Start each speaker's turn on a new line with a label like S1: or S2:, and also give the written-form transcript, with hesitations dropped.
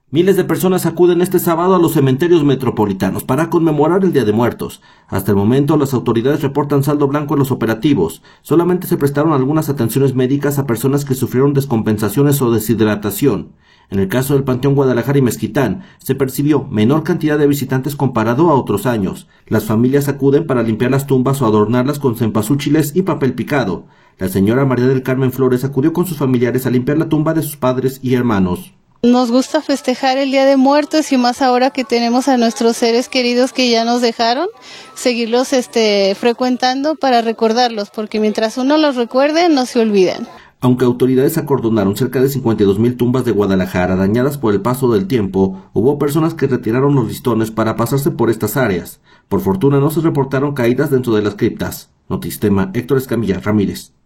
S1: Miles de personas acuden este sábado a los cementerios metropolitanos para conmemorar el Día de Muertos. Hasta el momento, las autoridades reportan saldo blanco en los operativos. Solamente se prestaron algunas atenciones médicas a personas que sufrieron descompensaciones o deshidratación. En el caso del Panteón Guadalajara y Mezquitán, se percibió menor cantidad de visitantes comparado a otros años. Las familias acuden para limpiar las tumbas o adornarlas con cempasúchiles y papel picado. La señora María del Carmen Flores acudió con sus familiares a limpiar la tumba de sus padres y hermanos.
S2: Nos gusta festejar el Día de Muertos y más ahora que tenemos a nuestros seres queridos que ya nos dejaron, seguirlos frecuentando para recordarlos, porque mientras uno los recuerde, no se olvidan.
S1: Aunque autoridades acordonaron cerca de 52,000 tumbas de Guadalajara dañadas por el paso del tiempo, hubo personas que retiraron los listones para pasarse por estas áreas. Por fortuna no se reportaron caídas dentro de las criptas. Notistema, Héctor Escamilla Ramírez.